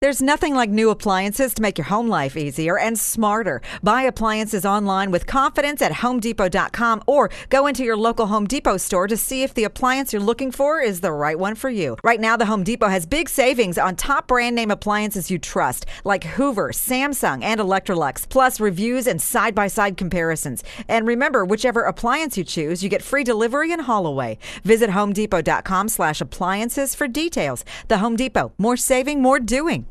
There's nothing like new appliances to make your home life easier and smarter. Buy appliances online with confidence at HomeDepot.com or go into your local Home Depot store to see if the appliance you're looking for is the right one for you. Right now, the Home Depot has big savings on top brand name appliances you trust, like Hoover, Samsung, and Electrolux, plus reviews and side-by-side comparisons. And remember, whichever appliance you choose, you get free delivery and haul away. Visit HomeDepot.com/appliances for details. The Home Depot, more saving, more doing.